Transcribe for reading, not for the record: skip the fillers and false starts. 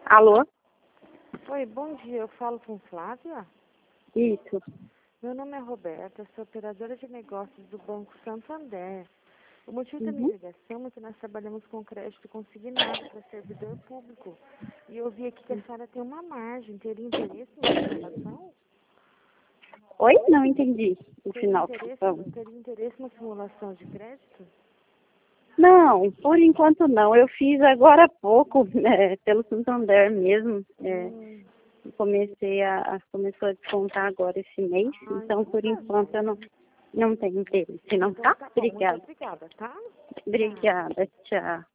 Alô? Oi, bom dia. Eu falo com Flávia? Isso. Meu nome é Roberta, sou operadora de negócios do Banco Santander. O motivo da minha Uhum. ligação é que nós trabalhamos com crédito consignado para servidor público. E eu vi aqui que a senhora tem uma margem. Teria interesse em simulação? Oi? Não entendi o final. Teria interesse na simulação de crédito? Não, por enquanto não. Eu fiz agora há pouco, pelo Santander mesmo. Começou a descontar agora esse mês. Então, por enquanto, eu não tenho interesse, não, Então tá? tá bom. Muito Obrigada. obrigada, tá? Obrigada, tchau.